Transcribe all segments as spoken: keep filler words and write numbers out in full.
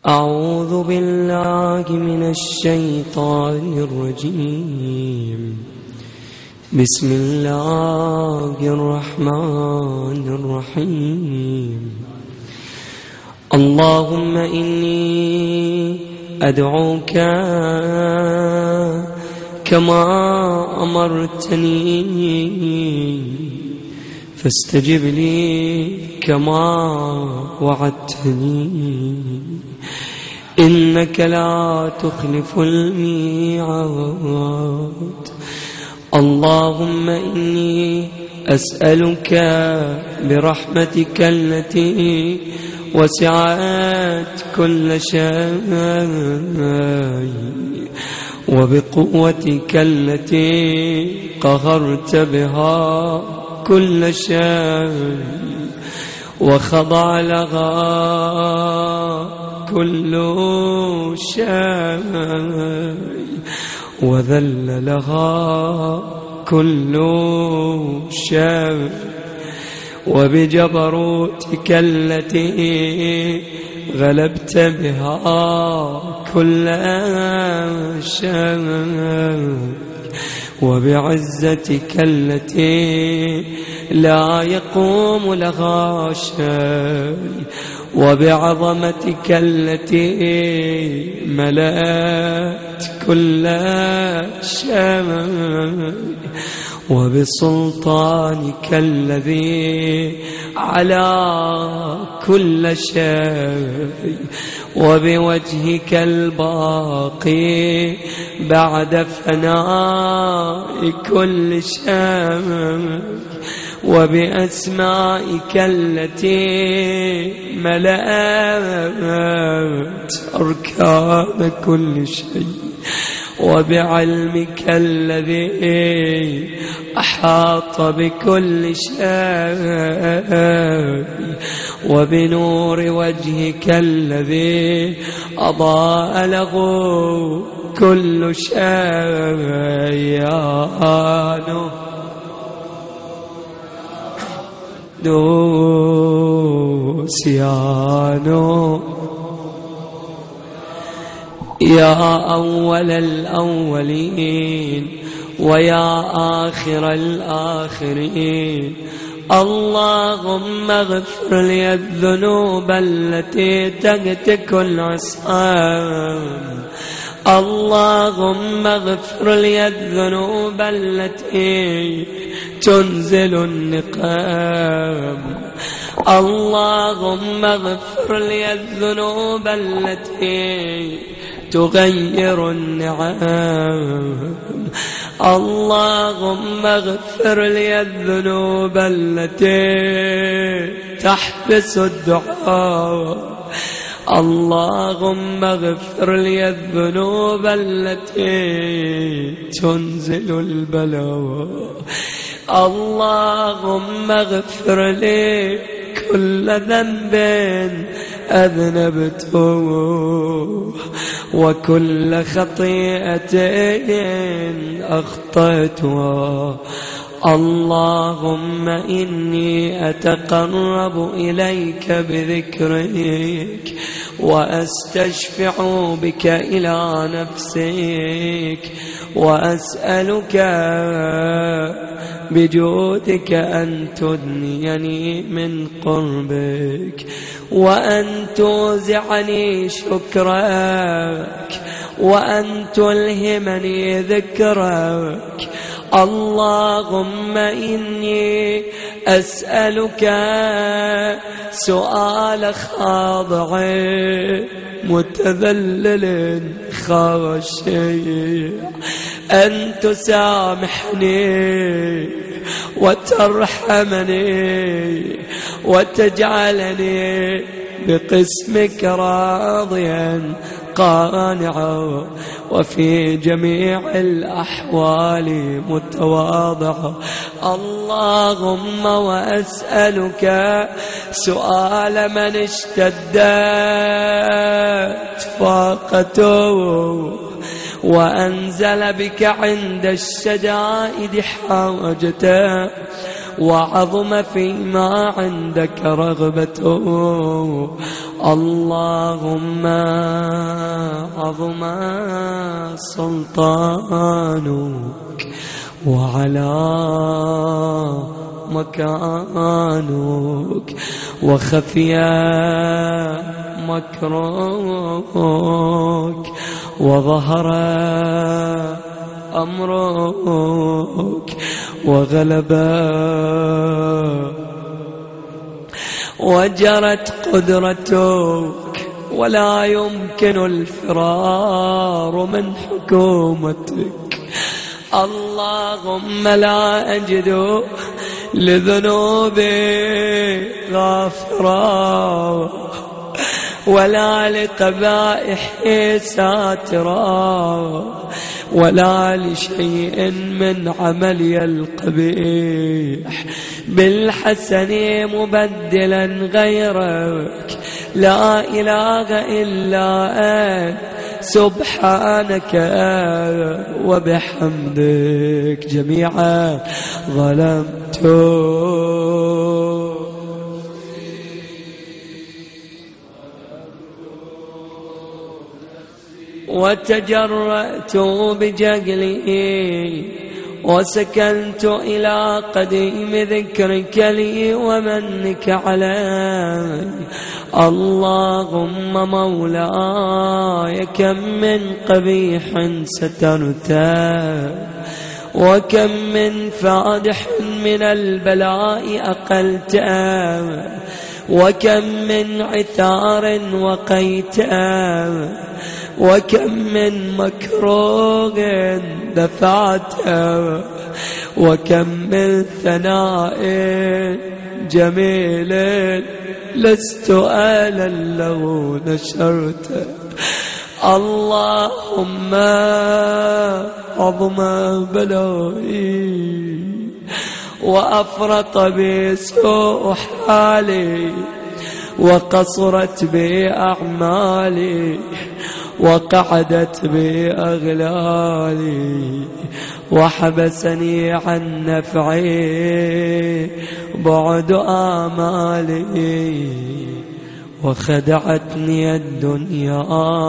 أعوذ بالله من الشيطان الرجيم. بسم الله الرحمن الرحيم. اللهم إني أدعوك كما أمرتني فاستجب لي كما وعدتني إنك لا تخلف الميعاد. اللهم إني أسألك برحمتك التي وسعت كل شيء وبقوتك التي قهرت بها كل شيء وخضع لها كل شيء وذل لها كل شيء وبجبروتك التي غلبت بها كل شيء وبعزتك التي لا يقوم لها شيء وبعظمتك التي ملأت كل شيء وبسلطانك الذي على كل شيء وبوجهك الباقي بعد فناء كل شيء وبأسمائك التي ملأت أركان كل شيء وبعلمك الذي أحاط بكل شيء وبنور وجهك الذي أضاء له كل شيء يا نوس يا نوس يا أول الأولين ويا آخر الآخرين. اللهم اغفر لي الذنوب التي تهتك العصام. اللهم اغفر لي الذنوب التي تنزل النقام. اللهم اغفر لي الذنوب التي تغير النعم. اللهم اغفر لي الذنوب التي تحبس الدعاء. اللهم اغفر لي الذنوب التي تنزل البلاء. اللهم اغفر لي كل ذنب أذنبته وكل خطيئة أخطأتها. اللهم إني أتقرب إليك بذكرك وأستشفع بك إلى نفسك وأسألك بجودك أن تدنيني من قربك وأن توزعني شكرك وأن تلهمني ذكرك. اللهم إني أسألك سؤال خاضع متذلل خاشع أن تسامحني وترحمني وتجعلني بقسمك راضيا قانعا وفي جميع الأحوال متواضعا. اللهم وأسألك سؤال من اشتدت فاقته وأنزل بك عند الشدائد حاجته وعظم فيما عندك رغبته. اللهم عظم سلطانك وعلى مكانك وخفي مكرك وظهر أمرك وغلب وجرت قدرتك ولا يمكن الفرار من حكومتك. اللهم لا أجد لذنوبي غافرا ولا لقبائحي ساترا ولا لشيء من عملي القبيح بالحسن مبدلا غيرك. لا إله إلا أنت سبحانك وبحمدك جميعا ظلمت وتجرأت بجهلي وسكنت إلى قديم ذكرك لي ومنك علي. اللهم مولاي كم من قبيح سترته وكم من فادح من البلاء أقلته وكم من عثار وقيته وكم من مكروه دفعته وكم من ثناء جميل لست آلا لو نشرته. اللهم عظم بلائي وأفرط بي سوء حالي وقصرت بي أعمالي وقعدت بي أغلالي وحبسني عن نفعي بعد آمالي وخدعتني الدنيا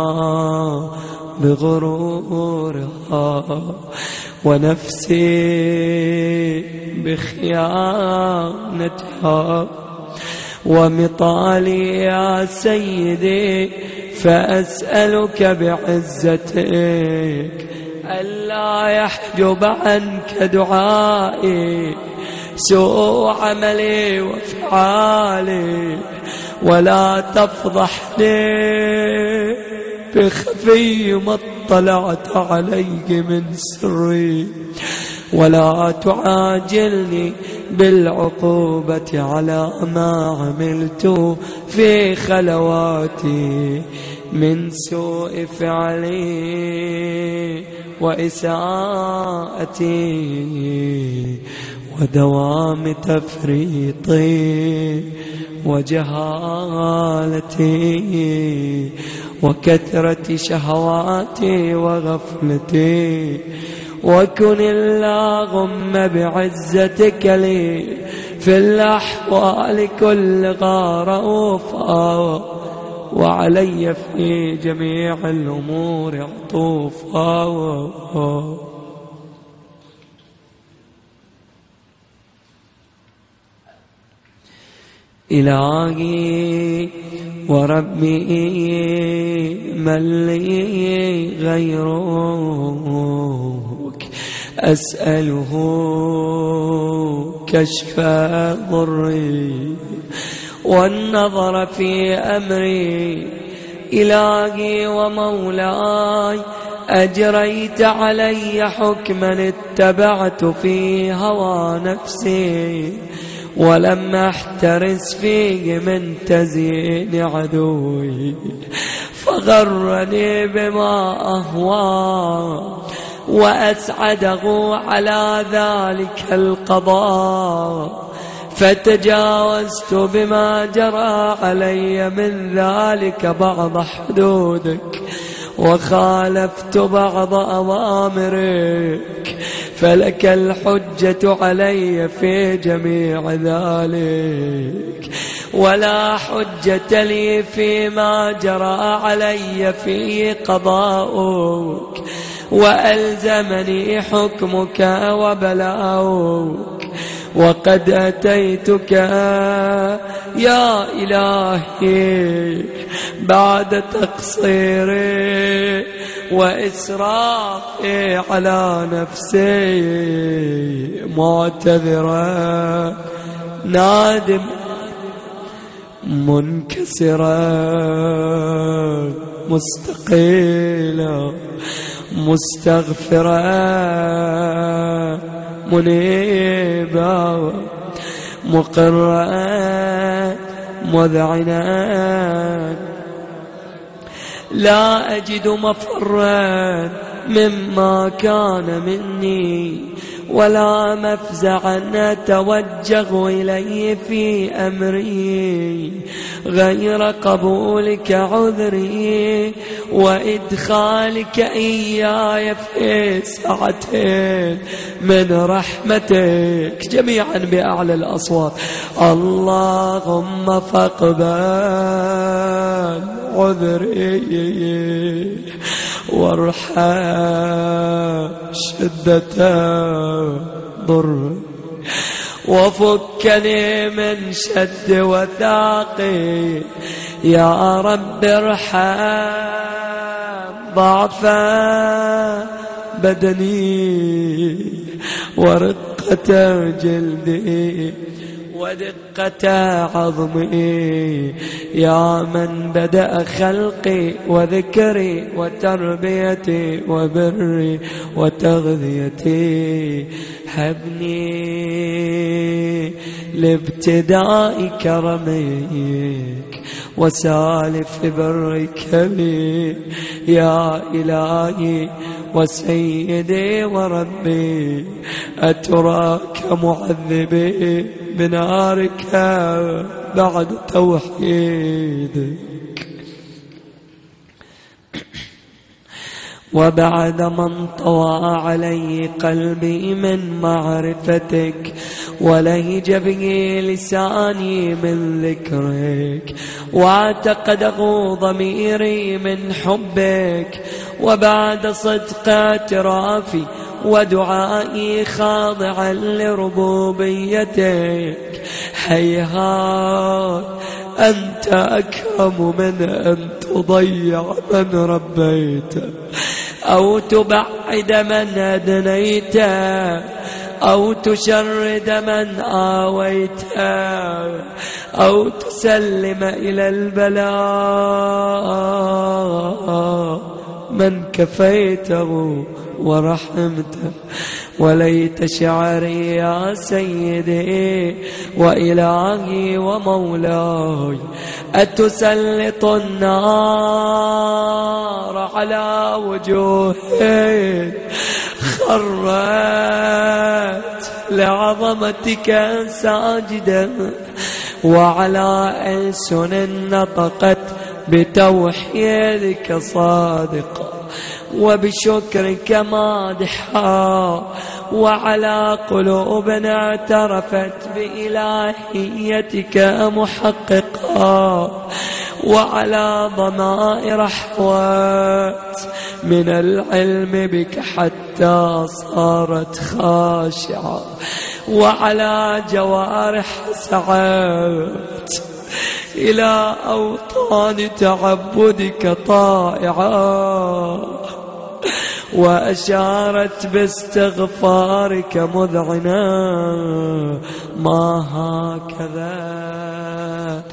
بغرورها ونفسي بخيانتها ومطالي يا سيدي فأسألك بعزتك ألا يحجب عنك دعائي سوء عملي وفعالي ولا تفضحني بخفي ما اطلعت عليه من سري ولا تعاجلني بالعقوبة على ما عملت في خلواتي من سوء فعلي وإساءتي ودوام تفريطي وجهالتي وكثرة شهواتي وغفلتي. وكن اللهم بعزتك لي في الأحوال كلها رؤوفا وعلي في جميع الأمور عطوفا. إلهي وربي من لي غيرك أسأله كشف ضري والنظر في أمري. إلهي ومولاي أجريت علي حكما اتبعت في هوى نفسي ولم أحترس فيه من تزيين عدوي فغرني بما أهوى وأسعده على ذلك القضاء فتجاوزت بما جرى علي من ذلك بعض حدودك وخالفت بعض أوامرك فلك الحجة علي في جميع ذلك، ولا حجة لي فيما جرى علي فيه قضاؤك، وألزمني حكمك وبلاؤك، وقد أتيتك يا إلهي بعد تقصيري وإسرافي على نفسي، معتذرا نادم منكسرا مستقيلا مستغفرا منيبا مقرا مذعنا، لا أجد مفرا مما كان مني، ولا مفزعا أتوجه إليه في أمري غير قبولك عذري وإدخالك إياي في سعة من رحمتك. جميعا بأعلى الأصوات: اللهم فاقبل عذري وارحم شدة ضر، وفكني من شد وثاقي، يا رب ارحم ضعف بدني ورقة جلدي ودقة عظمي، يا من بدأ خلقي وذكري وتربيتي وبري وتغذيتي، هبني لابتداء كرمك وسالف برك بي، يا إلهي وسيدي وربي، أتراك معذبي بنارك بعد توحيدك، وبعد من طوى علي قلبي من معرفتك، ولهج به لساني من ذكرك، واعتقده ضميري من حبك، وبعد صدق اعترافي ودعائي خاضعا لربوبيتك، هيهات أنت أكرم من أن تضيع من ربيت، أو تبعد من أدنيت، أو تشرد من آويت، أو تسلم إلى البلاء من كفيته ورحمته. وليت شعري يا سيدي وإلهي ومولاي أتسلط النار على وجوه خرت لعظمتك ساجدا، وعلى ألسن نطقت بتوحيدك صادقا وبشكرك مادحا، وعلى قلوب اعترفت بإلهيتك محققا، وعلى ضمائر حوات من العلم بك حتى صارت خاشعة، وعلى جوارح سعت إلى أوطان تعبدك طائعا، وأشارت باستغفارك مذعنا، ما هكذا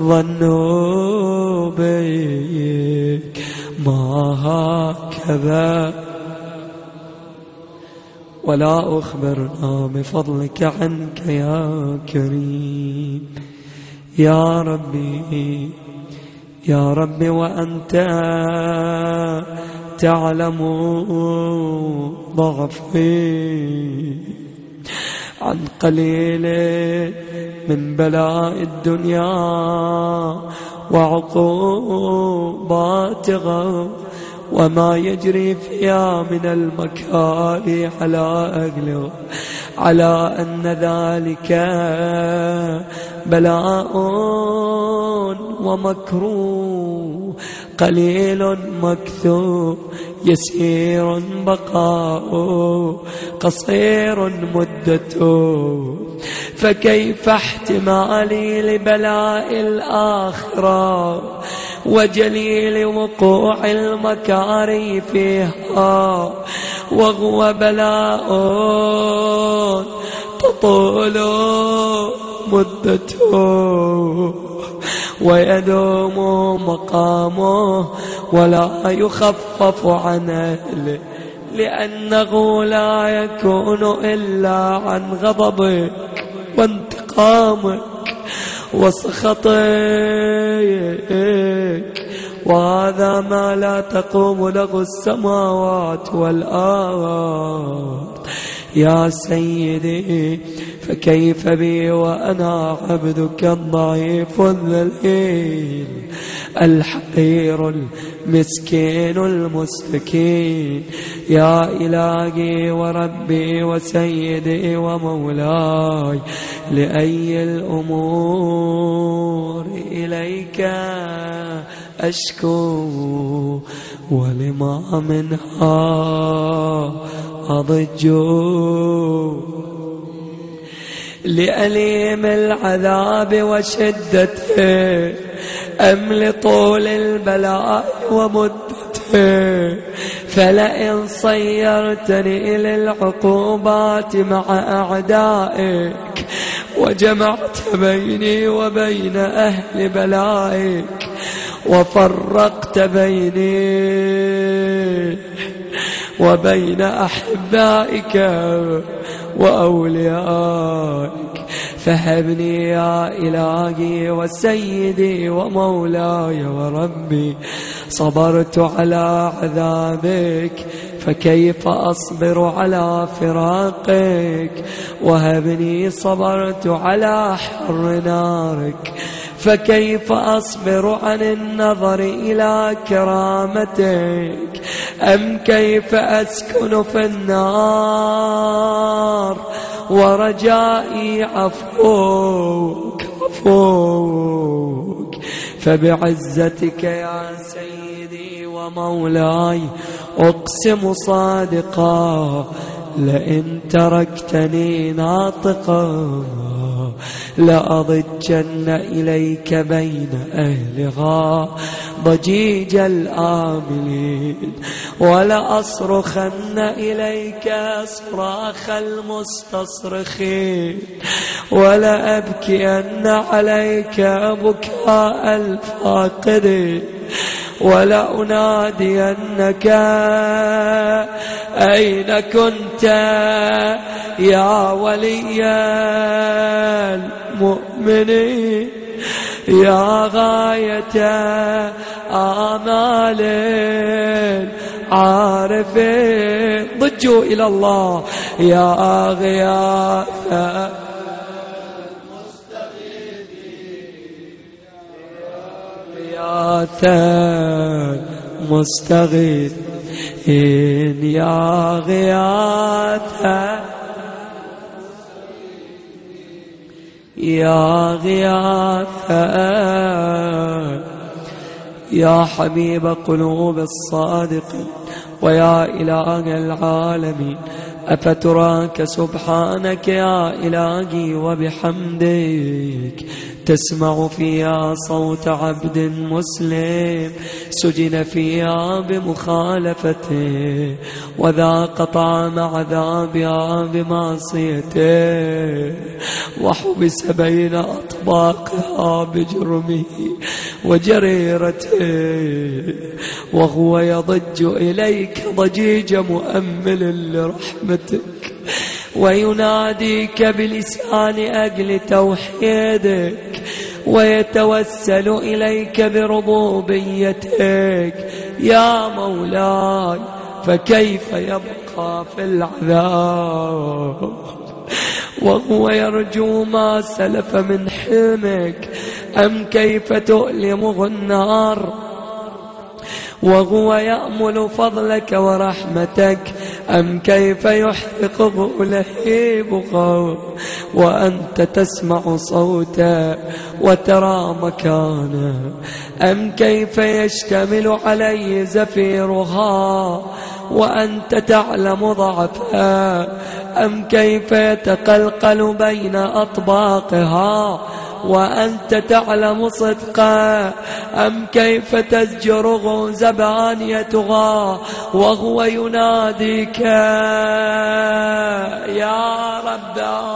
ظنوا بك، ما هكذا، ولا أخبرنا بفضلك عنك يا كريم. يا ربي يا ربي وأنت تعلم ضعفي عن قليل من بلاء الدنيا وعقوباتها، وما يجري فيها من المكاره على أهلها، على أن ذلك بلاء ومكروه قليل مكثور يسير بقاؤه قصير مدته. فكيف احتمالي لبلاء الآخرة وجليل وقوع المكاره فيها، وهو بلاء تطول مدته ويدوم مقامه ولا يخفف عن أهله، لأنه لا يكون إلا عن غضبك وانتقامك وسخطك، وهذا ما لا تقوم له السماوات والأرض. يا سيدي فكيف بي وأنا عبدك الضعيف الذليل الحقير المسكين المستكين. يا إلهي وربي وسيدي ومولاي، لأي الأمور إليك أشكو ولما منها أضج، لأليم العذاب وشدته أم لطول البلاء ومدته؟ فلئن صيرتني للعقوبات مع أعدائك وجمعت بيني وبين أهل بلائك وفرقت بيني وبين أحبائك وأوليائك، فهبني يا إلهي وسيدي ومولاي وربي. صبرت على عذابك فكيف أصبر على فراقك، وهبني صبرت على حر نارك فكيف أصبر عن النظر إلى كرامتك، أم كيف أسكن في النار ورجائي عفوك عفوك. فبعزتك يا سيدي ومولاي أقسم صادقا، لئن تركتني ناطقا لأضجن إليك بين أهلها ضجيج الآملين، ولأصرخن إليك صراخ المستصرخين، ولأبكين عليك بكاء الفاقدين، ولأنادينك أين كنت يا ولي المؤمنين، يا غاية آمال عارفين. ضجوا إلى الله يا غياث غياث مستغيث، يا غياث يا غياث يا حبيب قلوب الصادقين ويا إله العالمين. أفتراك سبحانك يا إلهي وبحمدك تسمع فيها صوت عبد مسلم سجن فيها بمخالفته، وذاق طعم عذابها بمعصيته، وحبس بين أطباقها بجرمه وجريرته، وهو يضج إليك ضجيج مؤمل لرحمتك، ويناديك بلسان أجل توحيدك، ويتوسل إليك بربوبيتك يا مولاي. فكيف يبقى في العذاب وهو يرجو ما سلف من حلمك؟ أم كيف تؤلمه النار وهو يأمل فضلك ورحمتك، أم كيف يحرقه لهيبها وأنت تسمع صوته وترى مكانه؟ أم كيف يشتمل عليه زفيرها وأنت تعلم ضعفها؟ أم كيف يتقلقل بين أطباقها وأنت تعلم صدقا؟ أم كيف تزجره زبانيتها وهو يناديك يا رب؟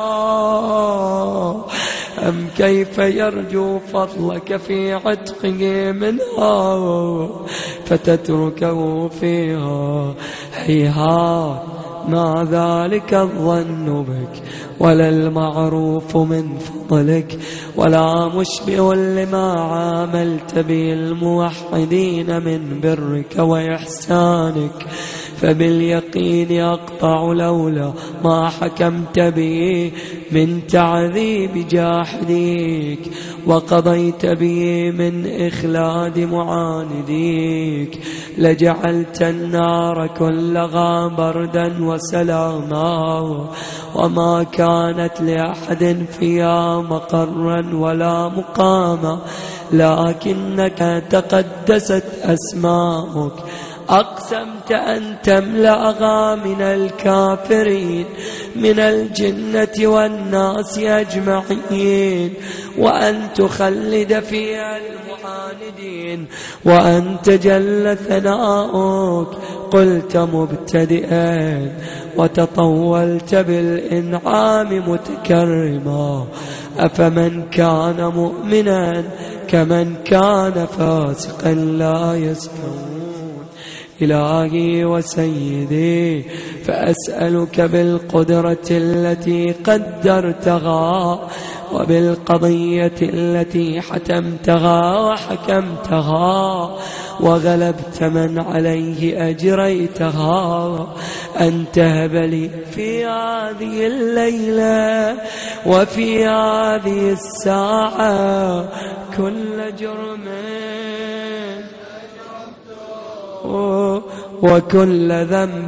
أم كيف يرجو فضلك في عتقه منها فتتركه فيها؟ هيهات ما ذلك الظن بك ولا المعروف من فضلك ولا مشبه لما عاملت به الموحدين من برك وإحسانك. فباليقين أقطع لولا ما حكمت به من تعذيب جاحديك وقضيت به من إخلاد معانديك لجعلت النار كلها بردا وسلاما، وما كانت لأحد فيها مقرا ولا مقاما، لكنك تقدست أسماؤك أقسمت أن تملأها من الكافرين من الجنة والناس أجمعين، وأن تخلد فيها المعاندين، وأن تجل ثناؤك. قلت مبتدئا وتطولت بالإنعام متكرما، أفمن كان مؤمنا كمن كان فاسقا لا يستوون. إلهي وسيدي فأسألك بالقدرة التي قدرتها وبالقضية التي حتمتها وحكمتها وغلبت من عليه أجريتها أن تهب لي في هذه الليلة وفي هذه الساعة كل جرم وكل ذنب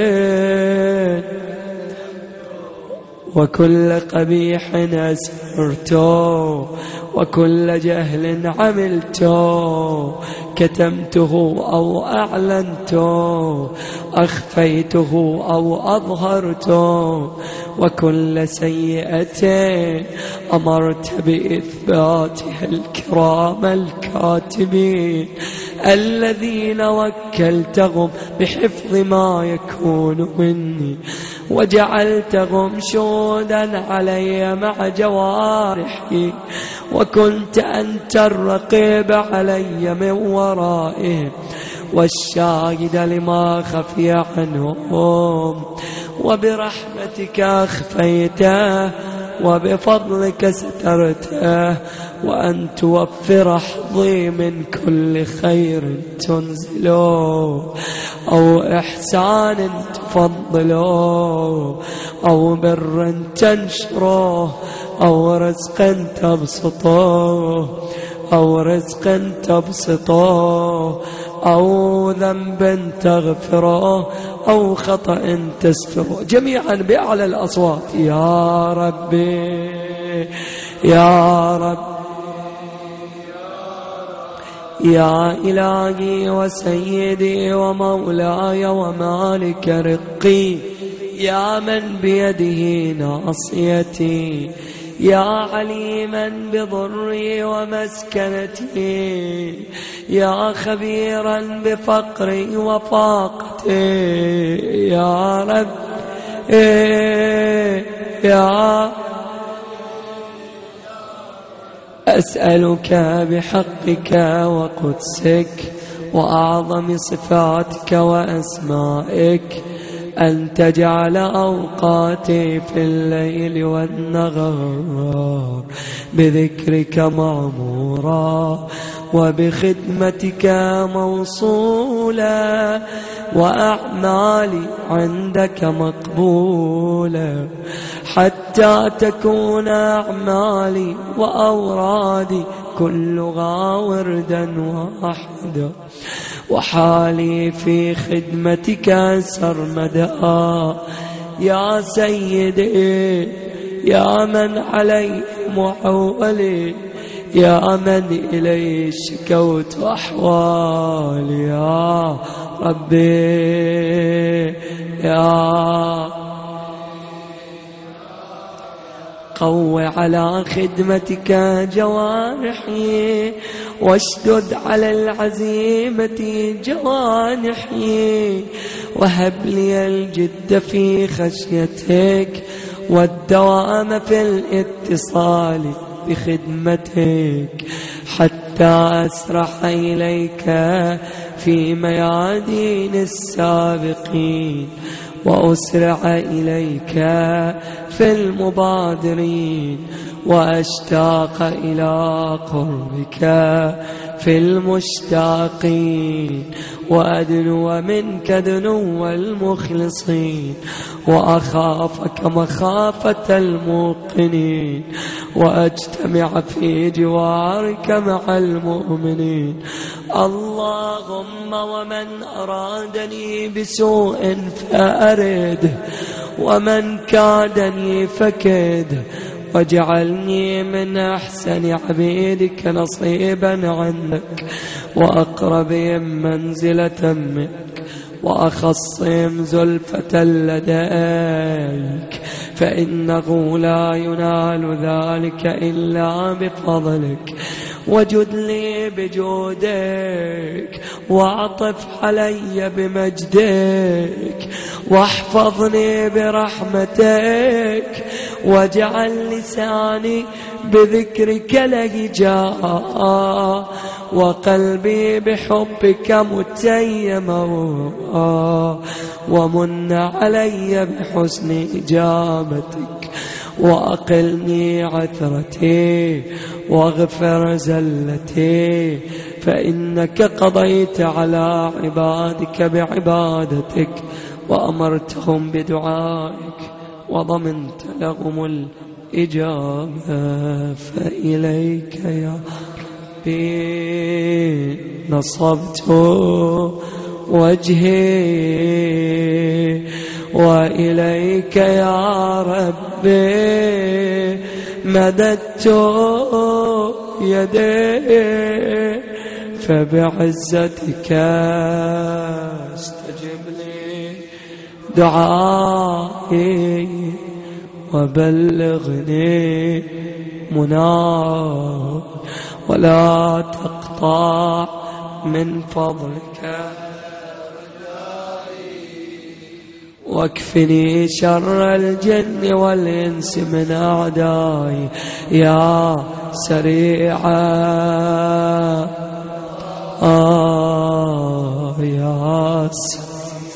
وكل قبيح أسرته وكل جهل عملته كتمته أو أعلنته أخفيته أو أظهرته وكل سيئة أمرت بإثباتها الكرام الكاتبين الذين وكلتهم بحفظ ما يكون مني وجعلتهم شهودا علي مع جوارحي، وكنت أنت الرقيب علي من ورائهم والشاهد لما خفي عنهم، وبرحمتك أخفيته وبفضلك سترته، وأن توفر حظي من كل خير تنزله أو إحسان تفضله أو بر تنشره أو رزق تبسطه أو رزق تبسطه أو ذنب تغفره أو خطأ تستره، جميعا بأعلى الأصوات يا ربي يا رب يا إلهي وسيدي ومولاي ومالك رقي، يا من بيده ناصيتي، يا عليما بضري ومسكنتي، يا خبيرا بفقري وفاقتي، يا رب يا أسألك بحقك وقدسك وأعظم صفاتك وأسمائك أن تجعل أوقاتي في الليل والنهار بذكرك معمورا وبخدمتك موصولا وأعمالي عندك مقبولا، حتى تكون أعمالي وأورادي كلها وردا واحدا، وحالي في خدمتك سرمدا. يا سيدي يا من علي معولي، يا من إليه شكوت أحوالي، يا ربي يا قوي على خدمتك جوارحي، واشدد على العزيمة جوانحي، وهب لي الجد في خشيتك والدوام في الاتصال بخدمتك، حتى أسرح إليك في ميادين السابقين، وأسرع إليك في المبادرين، وأشتاق إلى قربك في المشتاقين، وأدنو منك دنو المخلصين، وأخافك مخافة الموقنين، وأجتمع في جوارك مع المؤمنين. اللهم ومن أرادني بسوء فأرده، ومن كادني فكده، واجعلني من أحسن عبيدك نصيبا عندك، وأقربهم منزلة منك، وأخصهم زلفة لديك، فإنه لا ينال ذلك إلا بفضلك. وجد لي بجودك، وعطف علي بمجدك، واحفظني برحمتك، واجعل لساني بذكرك لهجاء، وقلبي بحبك متيما، ومن علي بحسن إجابتك، وأقلني عثرتي، واغفر زلتي، فإنك قضيت على عبادك بعبادتك، وأمرتهم بدعائك، وضمنت لهم الإجابة. فإليك يا ربي نصبت وجهي، وإليك يا ربي مددت يدي، فبعزتك استجب لي دعائي، وبلغني مناي، ولا تقطع من فضلك، واكفني شر الجن والإنس من أعدائي يا سريعا. آه يا سريعا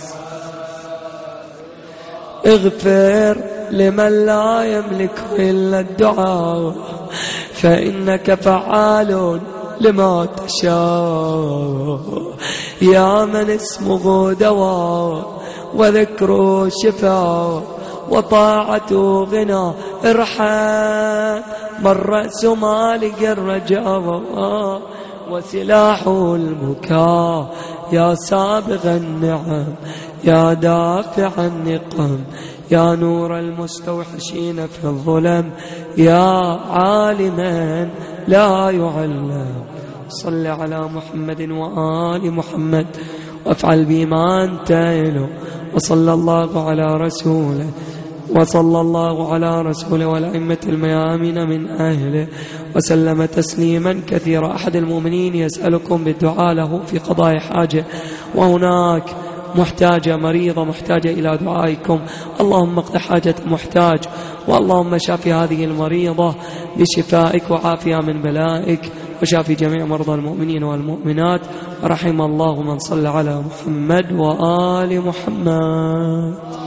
اغفر لمن لا يملك إلا الدعاء، فإنك فعال لما تشاء. يا من اسمه دواء، وذكره شفاء، وطاعته غنى، ارحم من رأس مالك الرجاء، وسلاحه البكاء. يا سابغ النعم، يا دافع النقم، يا نور المستوحشين في الظلم، يا عالما لا يعلم. صل على محمد وآل محمد، وافعل بما أنت إله. وصلى الله على رسوله وصلى الله على رسوله والأئمة الميامين من أهله، وسلم تسليما كثيرا. أحد المؤمنين يسألكم بالدعاء له في قضاء حاجة، وهناك محتاجة مريضة محتاجة إلى دعائكم. اللهم اقض حاجة محتاج، واللهم شافي هذه المريضة بشفائك وعافية من بلائك، وشافي جميع مرضى المؤمنين والمؤمنات، ورحم الله من صلى على محمد وآل محمد.